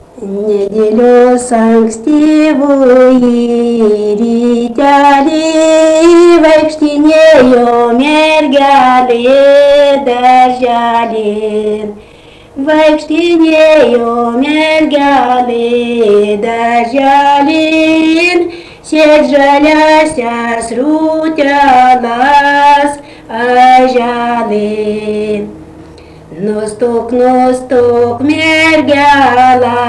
Nedėlios ankstyvųjį rytelį vaikštinėjo mergelė darželin. Vaikštinėjo mergelė darželin, sėt žaliasias rūtelas aželin. Nustok, nustok, mergela,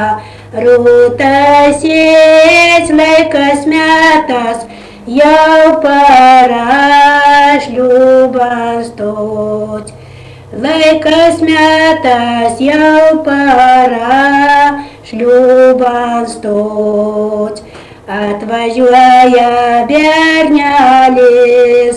rūtasės laikas metas, jau para šliūban stot. Laikas metas, jau para šliūban stot. Atvažiuoja bernelis,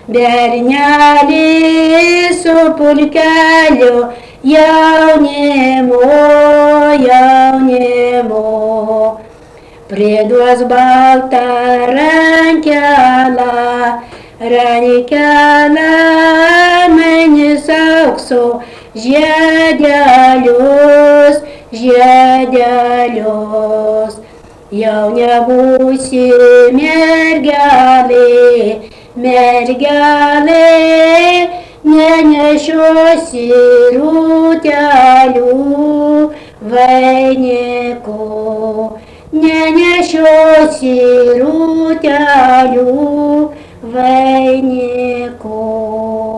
bernelis su pulkeliu jaunimo, jaunimo. Priduos baltą rankelą, rankelą mainys aukso žiedelius, žiedelius. Jau nebūsi mergelė, mergelė, nenešiosi rūtelių vainiko, nenešiosi rūtelių vainiko.